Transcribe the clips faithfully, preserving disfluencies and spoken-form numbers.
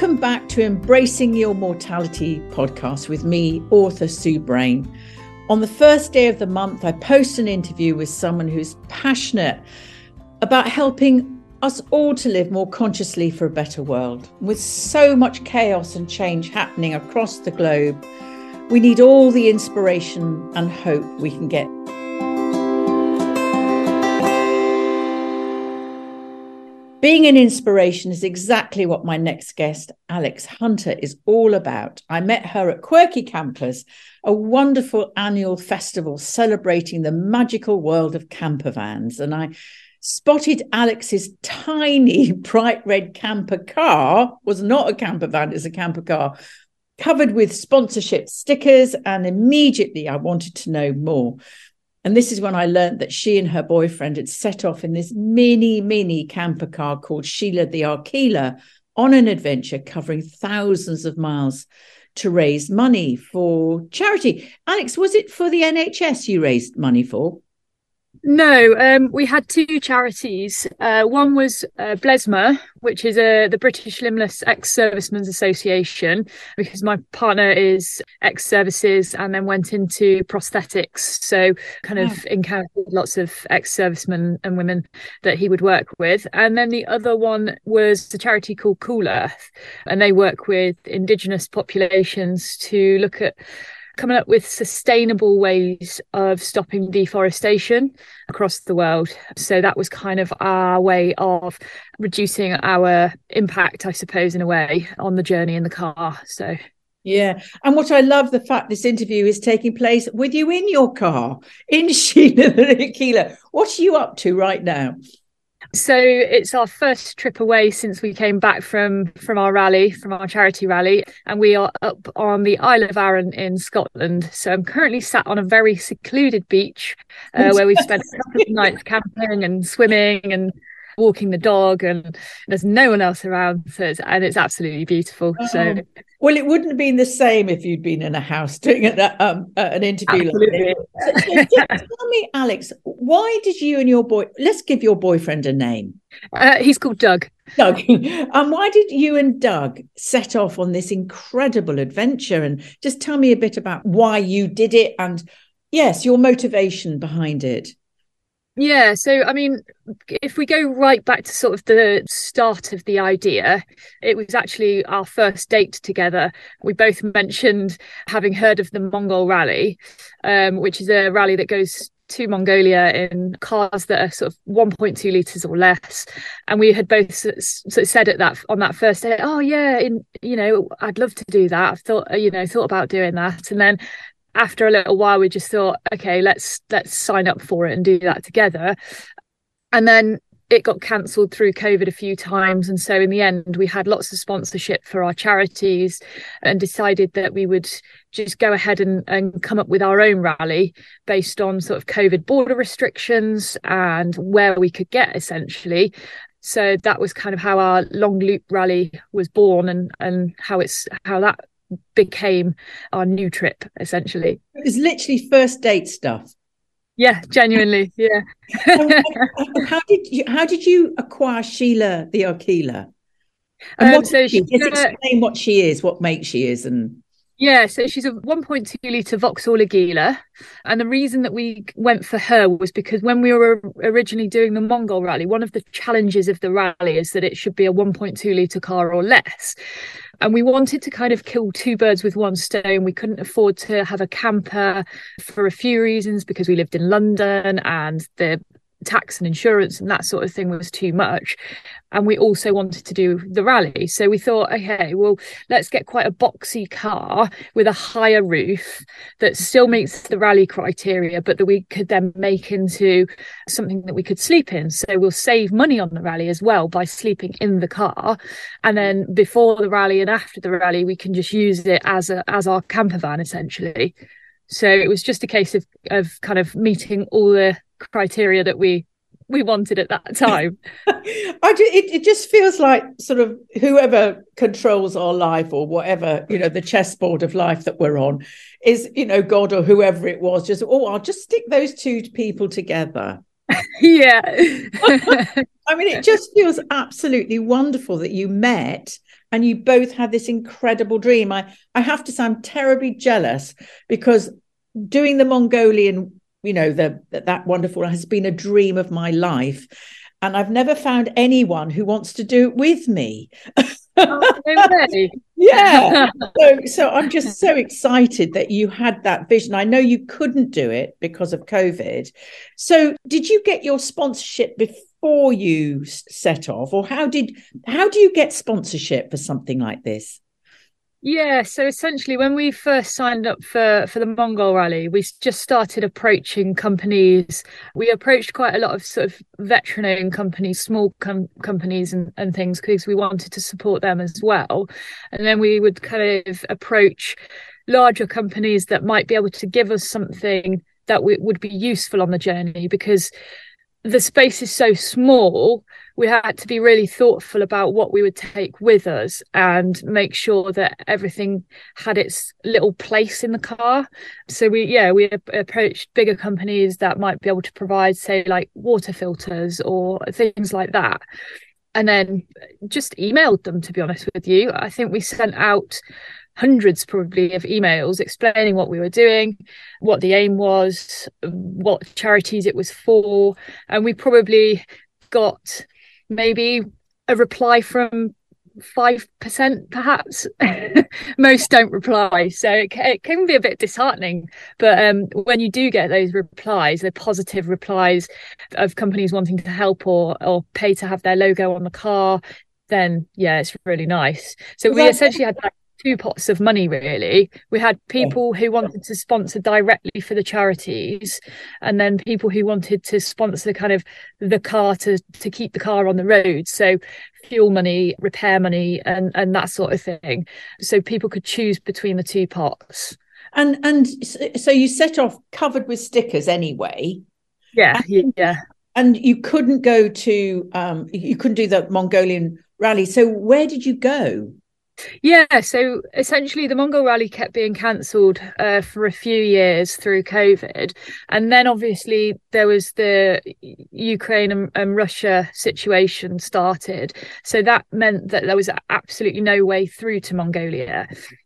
Welcome back to Embracing Your Mortality podcast with me, author Sue Brain. On the first day of the month, I post an interview with someone who's passionate about helping us all to live more consciously for a better world. With so much chaos and change happening across the globe, we need all the inspiration and hope we can get. Being an inspiration is exactly what my next guest, Alex Hunter, is all about. I met her at Quirky Campers, a wonderful annual festival celebrating the magical world of camper vans. And I spotted Alex's tiny bright red camper car, was not a camper van, it's a camper car, covered with sponsorship stickers. And immediately I wanted to know more. And this is when I learned that she and her boyfriend had set off in this mini, mini camper car called Sheila the Arkila on an adventure covering thousands of miles to raise money for charity. Alex, was it for the N H S you raised money for? No, um, we had two charities. Uh, one was uh, Blesma, which is uh, the British Limbless Ex-Servicemen's Association, because my partner is ex-services and then went into prosthetics. So kind of yeah. encountered lots of ex-servicemen and women that he would work with. And then the other one was a charity called Cool Earth, and they work with Indigenous populations to look at coming up with sustainable ways of stopping deforestation across the world. So that was kind of our way of reducing our impact, I suppose, in a way, on the journey in the car. So yeah. And what I love, the fact this interview is taking place with you in your car, in Sheila the Arkila. What are you up to right now? So it's our first trip away since we came back from from our rally, from our charity rally, and we are up on the Isle of Arran in Scotland. So I'm currently sat on a very secluded beach uh, where we've spent a couple of nights camping and swimming and walking the dog, and there's no one else around, so it's, and it's absolutely beautiful. Oh. So well, it wouldn't have been the same if you'd been in a house doing an, um, uh, an interview. Absolutely. Like this. So, so just tell me, Alex, why did you and your boy, let's give your boyfriend a name. Uh, he's called Doug. Doug. Um, why did you and Doug set off on this incredible adventure? And just tell me a bit about why you did it and, yes, your motivation behind it. Yeah, so I mean, if we go right back to sort of the start of the idea, it was actually our first date together. We both mentioned having heard of the Mongol Rally, um, which is a rally that goes to Mongolia in cars that are sort of one point two litres or less. And we had both sort of said at that on that first day, oh yeah, in you know, I'd love to do that. I've thought, you know, thought about doing that. And then after a little while, we just thought, okay, let's let's sign up for it and do that together. And then it got cancelled through COVID a few times. And so in the end, we had lots of sponsorship for our charities and decided that we would just go ahead and, and come up with our own rally based on sort of COVID border restrictions and where we could get, essentially. So that was kind of how our Long Loop rally was born, and and how it's how that became our new trip, essentially. It was literally first date stuff. Yeah, genuinely. Yeah. how did you how did you acquire Sheila the Arkila? And um, what so she, she, just explain what she is, what makes she is, and yeah, so she's a one point two litre Vauxhall Agila. And the reason that we went for her was because when we were originally doing the Mongol Rally, one of the challenges of the rally is that it should be a one point two litre car or less. And we wanted to kind of kill two birds with one stone. We couldn't afford to have a camper for a few reasons, because we lived in London and the tax and insurance and that sort of thing was too much. And we also wanted to do the rally. So we thought, okay, well, let's get quite a boxy car with a higher roof that still meets the rally criteria, but that we could then make into something that we could sleep in. So we'll save money on the rally as well by sleeping in the car. And then before the rally and after the rally, we can just use it as a as our camper van, essentially. So it was just a case of of kind of meeting all the criteria that we we wanted at that time. I do, it, it just feels like sort of whoever controls our life, or whatever, you know, the chessboard of life that we're on is, you know, God or whoever it was, just, oh, I'll just stick those two people together. Yeah. I mean, it just feels absolutely wonderful that you met and you both had this incredible dream. I, I have to say, I'm terribly jealous, because doing the Mongolian, you know, the that wonderful has been a dream of my life. And I've never found anyone who wants to do it with me. Oh, no way. Yeah. So, so I'm just so excited that you had that vision. I know you couldn't do it because of COVID. So did you get your sponsorship before you set off, or how did how do you get sponsorship for something like this? Yeah, so essentially when we first signed up for, for the Mongol Rally, we just started approaching companies. We approached quite a lot of sort of veteran-owned companies, small com- companies and, and things, because we wanted to support them as well. And then we would kind of approach larger companies that might be able to give us something that w- would be useful on the journey, because the space is so small. We had to be really thoughtful about what we would take with us and make sure that everything had its little place in the car. So we, yeah, we approached bigger companies that might be able to provide, say, like water filters or things like that. And then just emailed them, to be honest with you. I think we sent out hundreds probably of emails explaining what we were doing, what the aim was, what charities it was for. And we probably got maybe a reply from five percent perhaps. Most don't reply, so it, it can be a bit disheartening. But um, when you do get those replies, the positive replies of companies wanting to help or or pay to have their logo on the car, then yeah, it's really nice. So we essentially had like two pots of money, really. We had people who wanted to sponsor directly for the charities, and then people who wanted to sponsor kind of the car to to keep the car on the road, so fuel money, repair money, and and that sort of thing. So people could choose between the two pots. And and so you set off covered with stickers anyway. Yeah, and, yeah. And you couldn't go to um you couldn't do the Mongolian rally. So where did you go? Yeah, so essentially the Mongol Rally kept being cancelled uh, for a few years through COVID. And then obviously there was the Ukraine and, and Russia situation started. So that meant that there was absolutely no way through to Mongolia.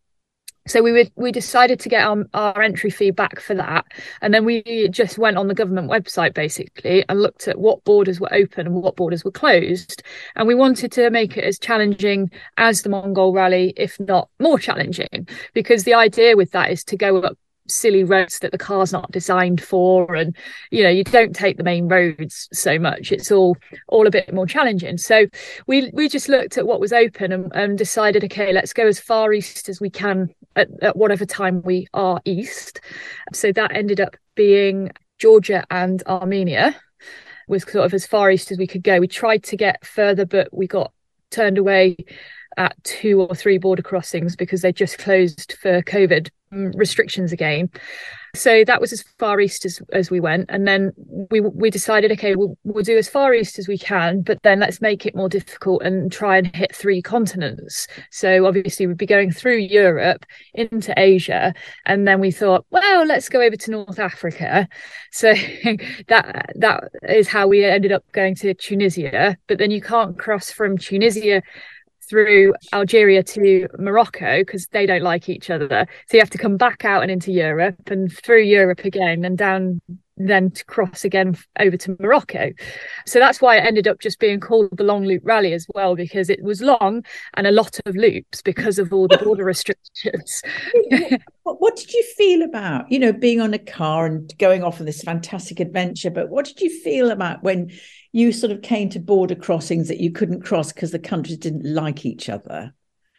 So we would we decided to get our, our entry fee back for that. And then we just went on the government website basically and looked at what borders were open and what borders were closed. And we wanted to make it as challenging as the Mongol Rally, if not more challenging, because the idea with that is to go up silly roads that the car's not designed for, and you know, you don't take the main roads so much. It's all all a bit more challenging. So we we just looked at what was open and, and decided, okay, let's go as far east as we can at, at whatever time we are east. So that ended up being Georgia and Armenia, was sort of as far east as we could go. We tried to get further, but we got turned away at two or three border crossings because they just closed for COVID restrictions again. So that was as far east as, as we went. And then we we decided, okay, we'll, we'll do as far east as we can, but then let's make it more difficult and try and hit three continents. So obviously we'd be going through Europe into Asia. And then we thought, well, let's go over to North Africa. So that that is how we ended up going to Tunisia. But then you can't cross from Tunisia through Algeria to Morocco because they don't like each other. So you have to come back out and into Europe and through Europe again and down, then to cross again over to Morocco. So that's why it ended up just being called the Long Loop Rally as well, because it was long and a lot of loops because of all the border restrictions. what, what did you feel about, you know, being on a car and going off on this fantastic adventure? But what did you feel about when you sort of came to border crossings that you couldn't cross because the countries didn't like each other?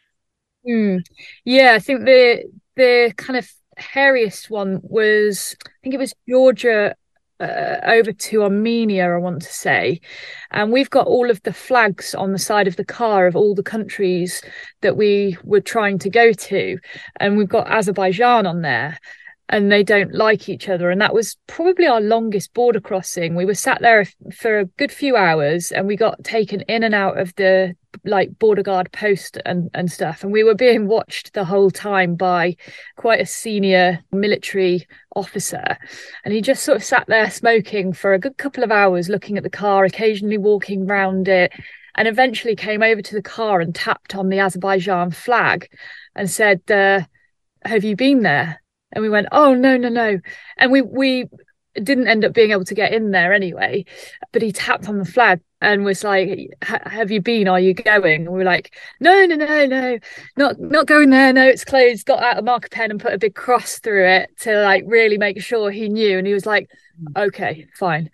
Mm. Yeah, I think the the kind of hairiest one was, I think it was Georgia uh, over to Armenia, I want to say. And we've got all of the flags on the side of the car of all the countries that we were trying to go to. And we've got Azerbaijan on there. And they don't like each other. And that was probably our longest border crossing. We were sat there for a good few hours and we got taken in and out of the like border guard post and, and stuff. And we were being watched the whole time by quite a senior military officer. And he just sort of sat there smoking for a good couple of hours, looking at the car, occasionally walking around it. and eventually came over to the car and tapped on the Azerbaijan flag and said, uh, have you been there? And we went, oh, no, no, no. And we we didn't end up being able to get in there anyway. But he tapped on the flag and was like, have you been? Are you going? And we were like, no, no, no, no, not not going there. No, it's closed. Got out a marker pen and put a big cross through it to like really make sure he knew. And he was like, okay, fine.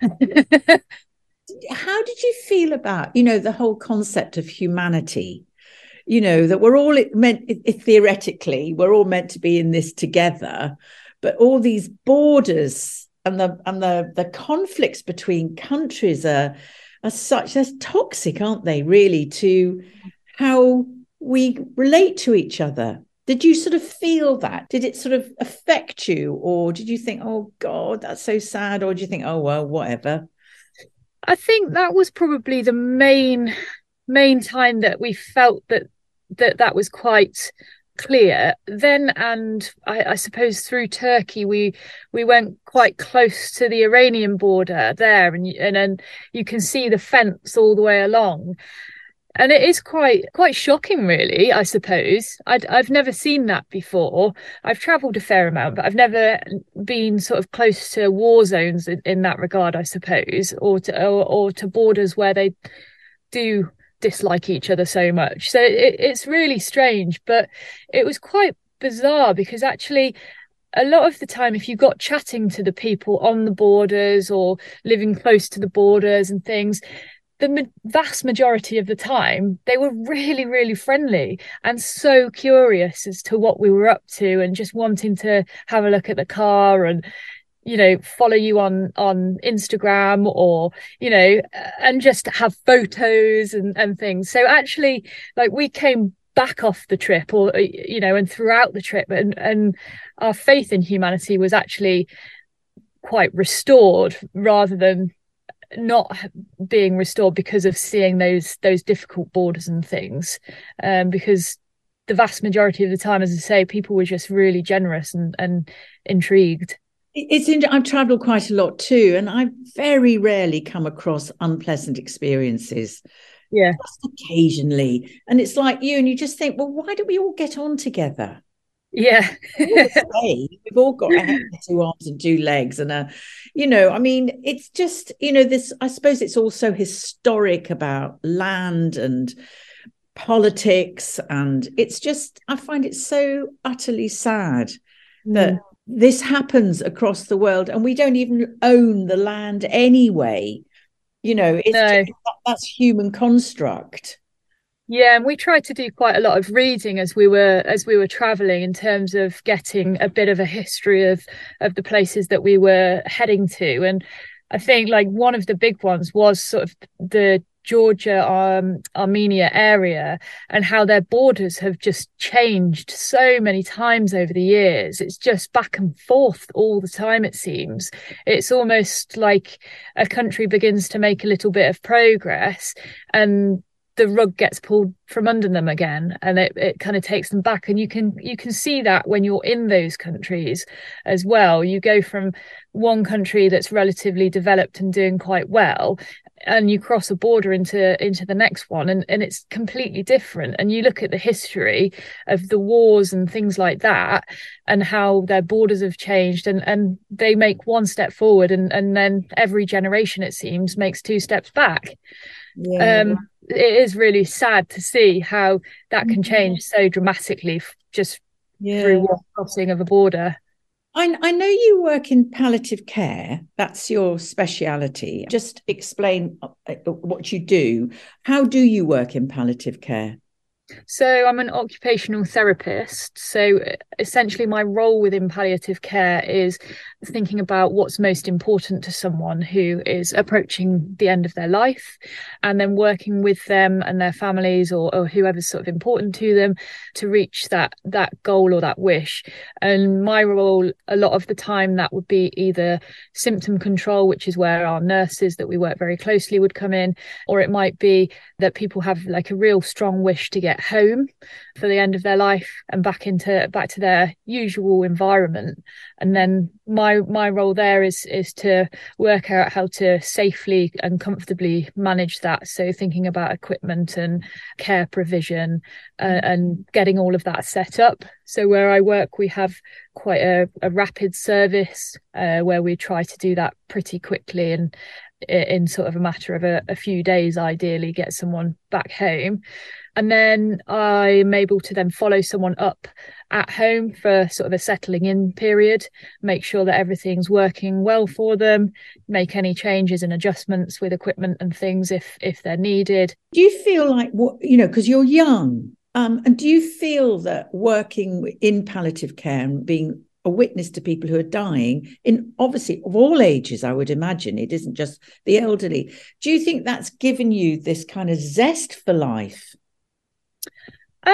How did you feel about, you know, the whole concept of humanity? You know, that we're all meant, theoretically, we're all meant to be in this together, but all these borders and the and the the conflicts between countries are are such as toxic, aren't they, really, to how we relate to each other? Did you sort of feel that? Did it sort of affect you, or did you think, oh God, that's so sad, or do you think, oh well, whatever? I think that was probably the main main time that we felt that that that was quite clear then. And I, I suppose through Turkey we we went quite close to the Iranian border there, and and then you can see the fence all the way along, and it is quite quite shocking, really. I suppose I'd, I've never seen that before. I've travelled a fair amount, but I've never been sort of close to war zones in, in that regard, I suppose, or to or, or to borders where they do dislike each other so much. So it, it's really strange, but it was quite bizarre, because actually a lot of the time, if you got chatting to the people on the borders or living close to the borders and things, the vast majority of the time they were really, really friendly and so curious as to what we were up to, and just wanting to have a look at the car and, you know, follow you on on Instagram, or, you know, and just have photos and and things. So actually, like, we came back off the trip, or, you know, and throughout the trip, and and our faith in humanity was actually quite restored, rather than not being restored because of seeing those those difficult borders and things, um because the vast majority of the time, as I say, people were just really generous and and intrigued. It's in, I've travelled quite a lot too, and I very rarely come across unpleasant experiences. Yeah, just occasionally, and it's like you, and you just think, well, why don't we all get on together? Yeah. We've all got a head, two arms and two legs, and a, you know, I mean, it's just, you know, this, I suppose it's also historic about land and politics, and it's just, I find it so utterly sad mm. that this happens across the world, and we don't even own the land anyway. You know, it's no. just, that's human construct. Yeah, and we tried to do quite a lot of reading as we were as we were traveling, in terms of getting a bit of a history of of the places that we were heading to. And I think, like, one of the big ones was sort of the Georgia, um, Armenia area, and how their borders have just changed so many times over the years. It's just back and forth all the time, it seems. It's almost like a country begins to make a little bit of progress, and the rug gets pulled from under them again, and it, it kind of takes them back. And you can you can see that when you're in those countries as well. You go from one country that's relatively developed and doing quite well, and you cross a border into into the next one, and, and it's completely different. And you look at the history of the wars and things like that, and how their borders have changed, and, and they make one step forward, and, and then every generation, it seems, makes two steps back. Yeah. Um, it is really sad to see how that can change so dramatically just yeah. through one crossing of a border. I, I know you work in palliative care. That's your speciality. Just explain what you do. How do you work in palliative care? So I'm an occupational therapist. So essentially my role within palliative care is thinking about what's most important to someone who is approaching the end of their life, and then working with them and their families, or, or whoever's sort of important to them, to reach that that goal or that wish. And my role, a lot of the time, that would be either symptom control, which is where our nurses that we work very closely would come in, or it might be that people have like a real strong wish to get home for the end of their life and back into back to their usual environment. And then my my my role there is is to work out how to safely and comfortably manage that. So thinking about equipment and care provision, uh, and getting all of that set up. So where I work, we have quite a, a rapid service uh, where we try to do that pretty quickly and in sort of a matter of a, a few days, ideally get someone back home. And then I'm able to then follow someone up at home for sort of a settling in period, make sure that everything's working well for them, make any changes and adjustments with equipment and things if if they're needed. Do you feel like, what you know, because you're young, um, and do you feel that working in palliative care and being a witness to people who are dying, in obviously of all ages, I would imagine, it isn't just the elderly, do you think that's given you this kind of zest for life? Um,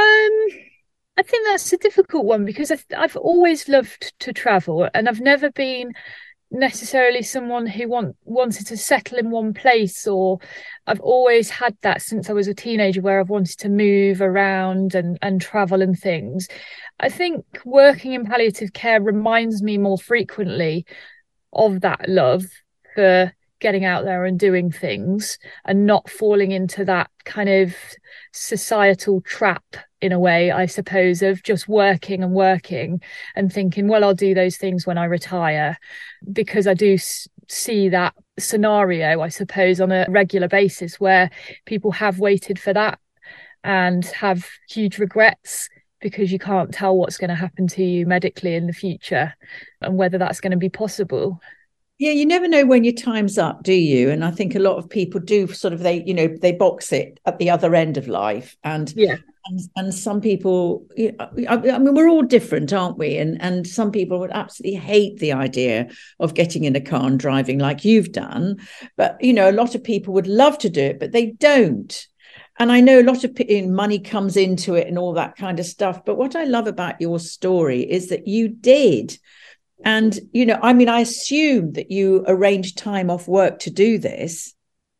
I think that's a difficult one because I've, I've always loved to travel, and I've never been necessarily someone who want, wanted to settle in one place, or I've always had that since I was a teenager where I've wanted to move around and, and travel and things. I think working in palliative care reminds me more frequently of that love for getting out there and doing things and not falling into that kind of societal trap, in a way, I suppose, of just working and working and thinking, well, I'll do those things when I retire, because I do see that scenario, I suppose, on a regular basis where people have waited for that and have huge regrets because you can't tell what's going to happen to you medically in the future and whether that's going to be possible. Yeah, you never know when your time's up, do you? And I think a lot of people do sort of, they, you know, they box it at the other end of life. And yeah, and, and some people, you know, I, I mean, we're all different, aren't we? And and some people would absolutely hate the idea of getting in a car and driving like you've done. But, you know, a lot of people would love to do it, but they don't. And I know a lot of money comes into it and all that kind of stuff. But what I love about your story is that you did. And, you know, I mean, I assume that you arranged time off work to do this.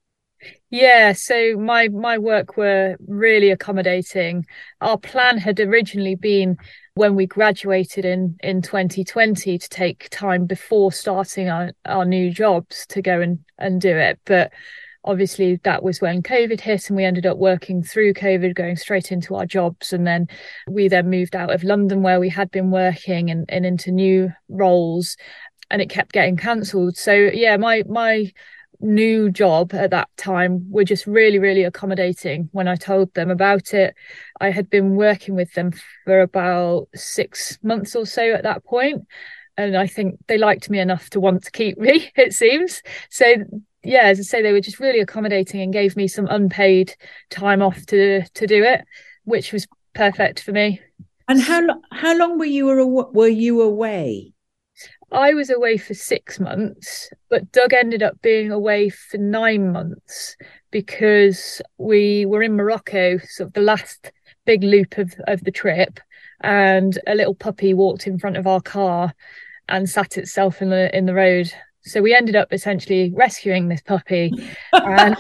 Yeah, so my my work were really accommodating. Our plan had originally been, when we graduated in in twenty twenty, to take time before starting our, our new jobs to go and, and do it. But obviously that was when COVID hit, and we ended up working through COVID, going straight into our jobs. And then we then moved out of London where we had been working and, and into new roles, and it kept getting cancelled. So yeah, my my new job at that time were just really, really accommodating. When I told them about it, I had been working with them for about six months or so at that point, and I think they liked me enough to want to keep me, it seems. So yeah, as I say, they were just really accommodating and gave me some unpaid time off to to do it, which was perfect for me. And how how long were you were you away? I was away for six months, but Doug ended up being away for nine months because we were in Morocco, sort of the last big loop of, of the trip, and a little puppy walked in front of our car and sat itself in the in the road. So we ended up essentially rescuing this puppy. And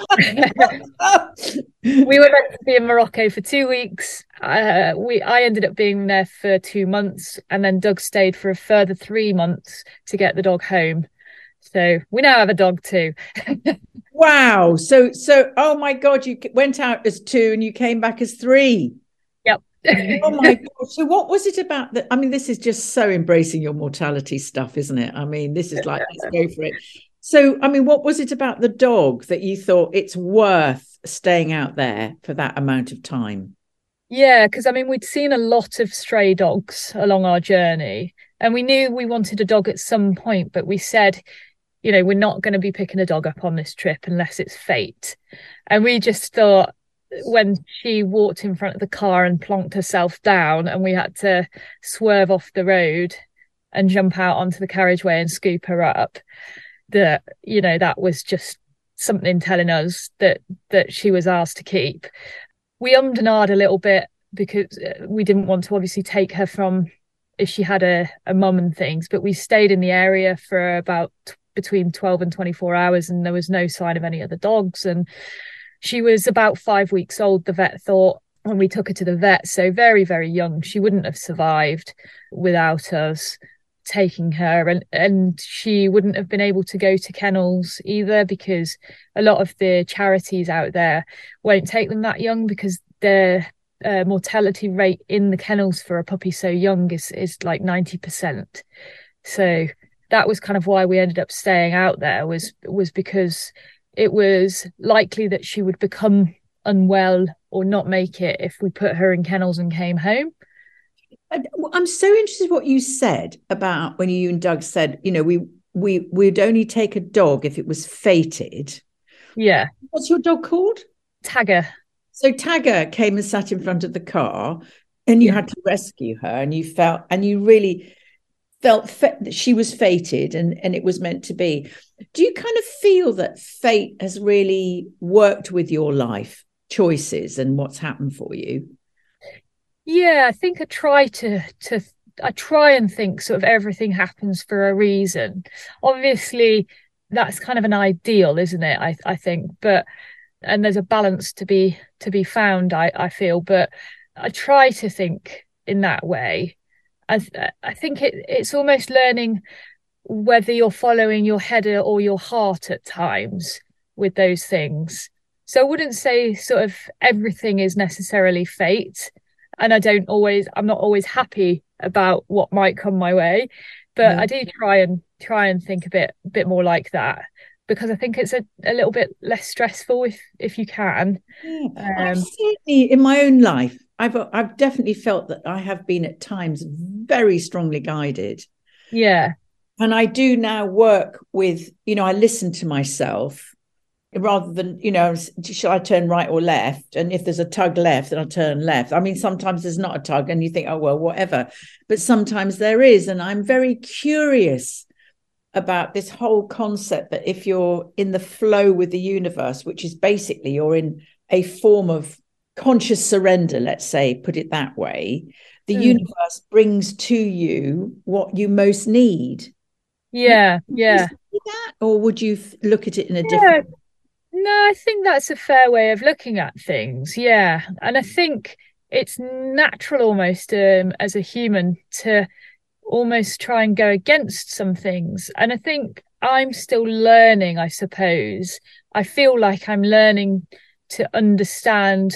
we were meant to be in Morocco for two weeks. Uh, we I ended up being there for two months, and then Doug stayed for a further three months to get the dog home. So we now have a dog too. Wow. So, so, oh my God, you went out as two and you came back as three. Yep. Oh my God. So what was it about that? I mean, this is just so embracing your mortality stuff, isn't it? I mean, this is like, let's go for it. So, I mean, what was it about the dog that you thought it's worth staying out there for that amount of time? Yeah, because I mean, we'd seen a lot of stray dogs along our journey, and we knew we wanted a dog at some point, but we said, you know, we're not going to be picking a dog up on this trip unless it's fate. And we just thought, when she walked in front of the car and plonked herself down and we had to swerve off the road and jump out onto the carriageway and scoop her up, that, you know, that was just something telling us that that she was ours to keep. We ummed and ahed a little bit because we didn't want to obviously take her from, if she had a, a mum and things, but we stayed in the area for about t- between twelve and twenty-four hours, and there was no sign of any other dogs. And she was about five weeks old, the vet thought, when we took her to the vet. So very, very young. She wouldn't have survived without us. taking her, and and she wouldn't have been able to go to kennels either, because a lot of the charities out there won't take them that young, because their uh, mortality rate in the kennels for a puppy so young is is like ninety percent. So that was kind of why we ended up staying out there, was was because it was likely that she would become unwell or not make it if we put her in kennels and came home. I'm so interested what you said about when you and Doug said, you know, we we we'd only take a dog if it was fated. Yeah. What's your dog called? Tagger. So Tagger came and sat in front of the car, and you Yeah. had to rescue her, and you felt, and you really felt fa- that she was fated, and, and it was meant to be. Do you kind of feel that fate has really worked with your life choices and what's happened for you? Yeah, I think I try to to I try and think sort of everything happens for a reason. Obviously, that's kind of an ideal, isn't it? I I think, but and there's a balance to be to be found, I I feel, but I try to think in that way. I I think it it's almost learning whether you're following your head or your heart at times with those things. So I wouldn't say sort of everything is necessarily fate. And I don't always, I'm not always happy about what might come my way, but Yeah. I do try and try and think a bit, bit more like that, because I think it's a, a little bit less stressful if if you can. Yeah. I've Um, certainly, in my own life, I've I've definitely felt that I have been at times very strongly guided. yeah, And I do now work with, you know, I listen to myself rather than, you know, shall I turn right or left? And if there's a tug left, then I'll turn left. I mean, sometimes there's not a tug and you think, oh, well, whatever. But sometimes there is. And I'm very curious about this whole concept that if you're in the flow with the universe, which is basically you're in a form of conscious surrender, let's say, put it that way, the mm, universe brings to you what you most need. yeah, Would you yeah. say that, or would you look at it in a Yeah, different? no, I think that's a fair way of looking at things. Yeah. And I think it's natural almost um, as a human to almost try and go against some things. And I think I'm still learning, I suppose. I feel like I'm learning to understand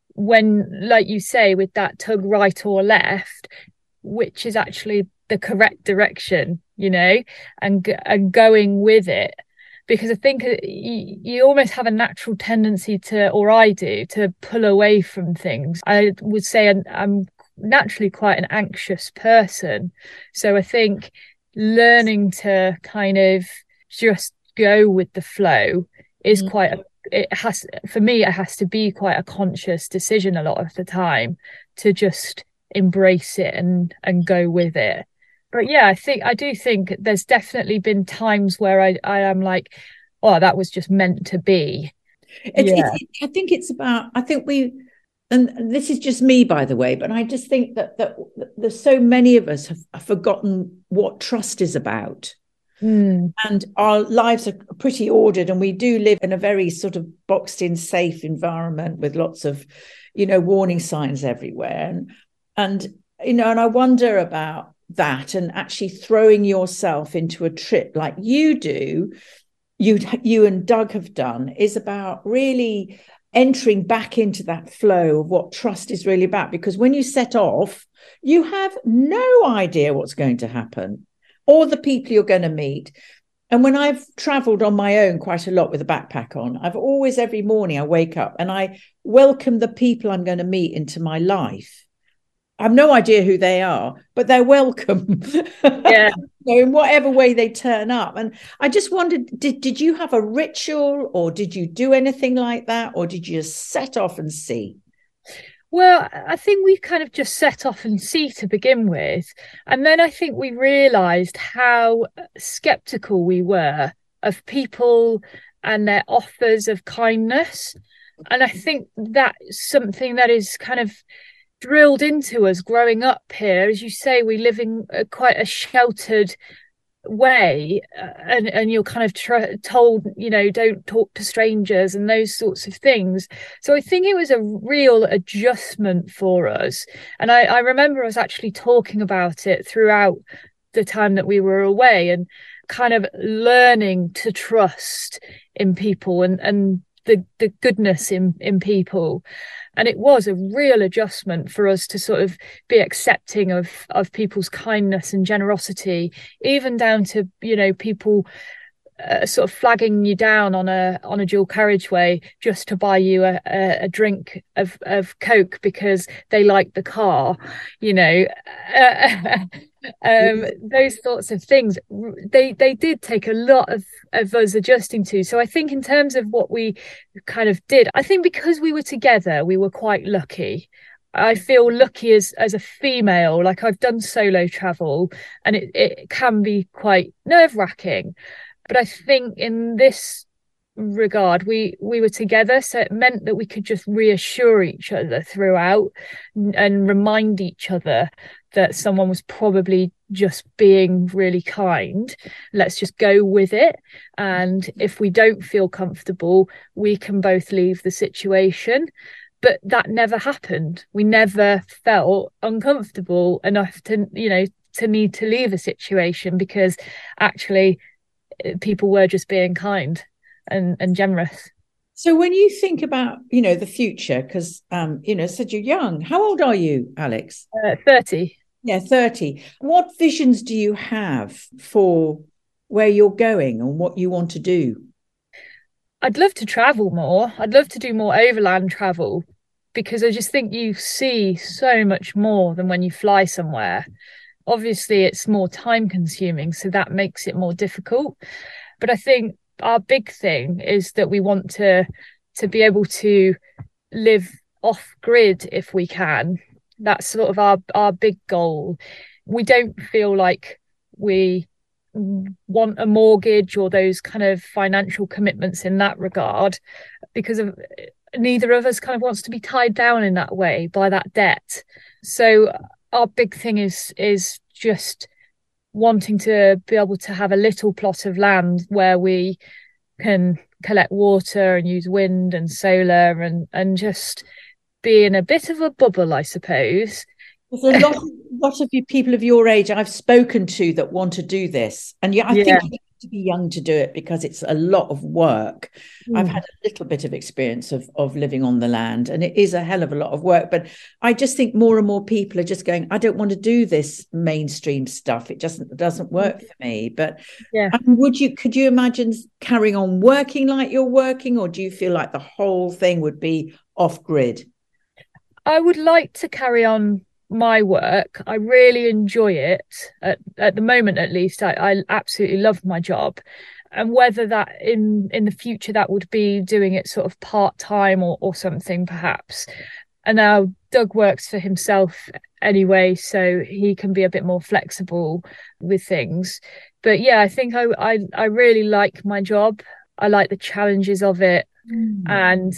when, like you say, with that tug right or left, which is actually the correct direction, you know, and, and going with it. Because I think you, you almost have a natural tendency to, or I do, to pull away from things. I would say I'm, I'm naturally quite an anxious person. So I think learning to kind of just go with the flow is Mm. quite a, it has, for me, it has to be quite a conscious decision a lot of the time to just embrace it and and go with it. But yeah, I think I do think there's definitely been times where I, I am like, oh, that was just meant to be. It's, Yeah. it's, I think it's about, I think we, and this is just me, by the way, but I just think that that there's so many of us have forgotten what trust is about. Mm. And our lives are pretty ordered, and we do live in a very sort of boxed in, safe environment with lots of, you know, warning signs everywhere. And, and you know, and I wonder about that, and actually throwing yourself into a trip like you do, you you and Doug have done, is about really entering back into that flow of what trust is really about. Because when you set off, you have no idea what's going to happen or the people you're going to meet. And when I've traveled on my own quite a lot with a backpack on, I've always, every morning I wake up and I welcome the people I'm going to meet into my life. I have no idea who they are, but they're welcome. Yeah. You know, in whatever way they turn up. And I just wondered, did, did you have a ritual, or did you do anything like that? Or did you just set off and see? Well, I think we kind of just set off and see to begin with. And then I think we realised how skeptical we were of people and their offers of kindness. And I think that's something that is kind of drilled into us growing up here. As you say, we live in a, quite a sheltered way, uh, and and you're kind of tr- told, you know, don't talk to strangers and those sorts of things. So I think it was a real adjustment for us. And I, I remember us actually talking about it throughout the time that we were away, and kind of learning to trust in people and and the the goodness in in people. And it was a real adjustment for us to sort of be accepting of of people's kindness and generosity, even down to, you know, people uh, sort of flagging you down on a on a dual carriageway just to buy you a, a, a drink of, of Coke because they like the car, you know. um, those sorts of things, they they did take a lot of, of us adjusting to. So I think in terms of what we kind of did, I think because we were together, we were quite lucky. I feel lucky as as a female. Like, I've done solo travel and it, it can be quite nerve-wracking. But I think in this regard, we we were together, so it meant that we could just reassure each other throughout and remind each other that someone was probably just being really kind. Let's just go with it. And if we don't feel comfortable, we can both leave the situation. But that never happened. We never felt uncomfortable enough to, you know, to need to leave a situation, because actually people were just being kind and, and generous. So when you think about, you know, the future, because, um, you know, said you're young. How old are you, Alex? Uh, thirty. Yeah, thirty. What visions do you have for where you're going and what you want to do? I'd love to travel more. I'd love to do more overland travel, because I just think you see so much more than when you fly somewhere. Obviously, it's more time consuming, so that makes it more difficult. But I think our big thing is that we want to to be able to live off grid if we can. That's sort of our our big goal. We don't feel like we want a mortgage or those kind of financial commitments in that regard, because of neither of us kind of wants to be tied down in that way by that debt. So our big thing is is just wanting to be able to have a little plot of land where we can collect water and use wind and solar and and just be in a bit of a bubble, I suppose. There's a lot, of, lot of you people of your age I've spoken to that want to do this. And yeah, I yeah. think you have to be young to do it, because it's a lot of work. Mm. I've had a little bit of experience of, of living on the land, and it is a hell of a lot of work. But I just think more and more people are just going, I don't want to do this mainstream stuff. It just doesn't work for me. But yeah. um, would you, could you imagine carrying on working like you're working, or do you feel like the whole thing would be off grid? I would like to carry on my work. I really enjoy it at, at the moment, at least. I, I absolutely love my job, and whether that in in the future that would be doing it sort of part-time or, or something perhaps. And now Doug works for himself anyway, so he can be a bit more flexible with things. But yeah, I think I I, I really like my job. I like the challenges of it. Mm. And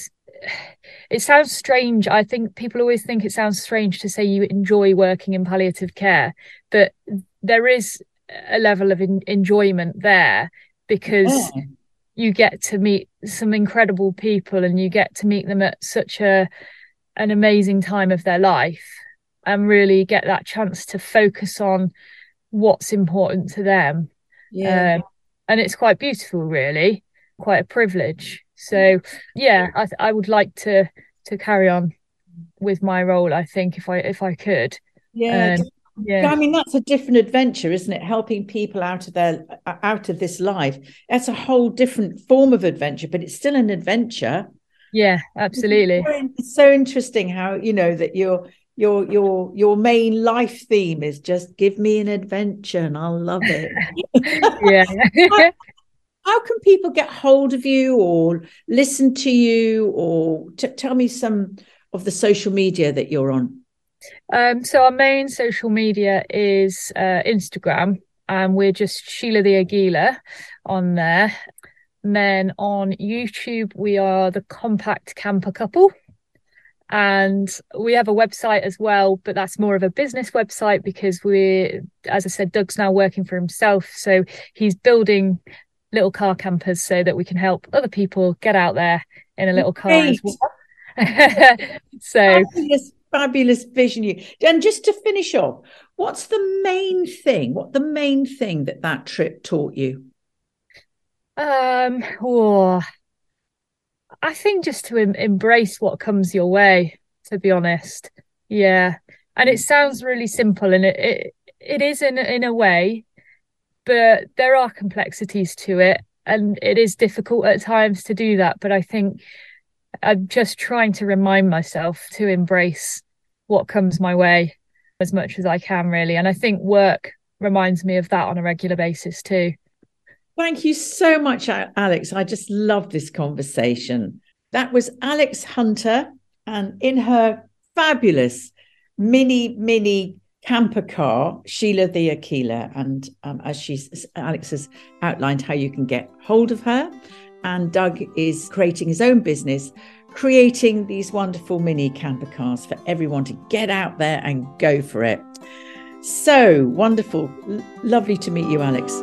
it sounds strange. I think people always think it sounds strange to say you enjoy working in palliative care, but there is a level of in- enjoyment there, because yeah. you get to meet some incredible people, and you get to meet them at such a an amazing time of their life, and really get that chance to focus on what's important to them. Yeah, um, and it's quite beautiful, really, quite a privilege. So yeah, I th- I would like to to carry on with my role, I think, if I if I could. Yeah. Um, yeah. I mean, that's a different adventure, isn't it? Helping people out of their out of this life. That's a whole different form of adventure, but it's still an adventure. Yeah, absolutely. It's so interesting how, you know, that your your your your main life theme is just give me an adventure and I'll love it. Yeah. How can people get hold of you or listen to you, or t- tell me some of the social media that you're on? Um, so our main social media is uh, Instagram, and we're just Sheila the Aguila on there. And then on YouTube, we are the Compact Camper Couple. And we have a website as well, but that's more of a business website, because we're, as I said, Doug's now working for himself. So he's building little car campers so that we can help other people get out there in a little car as well. So fabulous vision. You and just to finish off, what's the main thing? What the main thing that that trip taught you? Um, oh, I think just to em- embrace what comes your way, to be honest. Yeah. And it sounds really simple, and it it, it is in in a way, but there are complexities to it, and it is difficult at times to do that. But I think I'm just trying to remind myself to embrace what comes my way as much as I can, really. And I think work reminds me of that on a regular basis too. Thank you so much, Alex. I just love this conversation. That was Alex Hunter, and in her fabulous mini, mini camper car, Sheila the Aquila. And um, as she's, Alex has outlined how you can get hold of her. And Doug is creating his own business, creating these wonderful mini camper cars for everyone to get out there and go for it. So wonderful. L- lovely to meet you, Alex.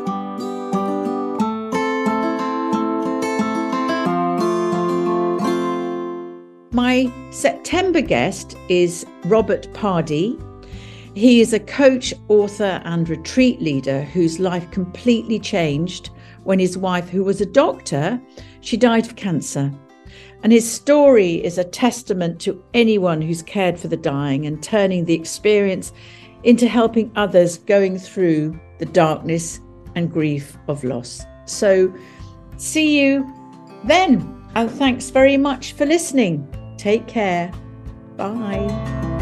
My September guest is Robert Pardee. He is a coach, author and retreat leader whose life completely changed when his wife, who was a doctor, she died of cancer. And his story is a testament to anyone who's cared for the dying and turning the experience into helping others going through the darkness and grief of loss. So see you then. And thanks very much for listening. Take care. Bye.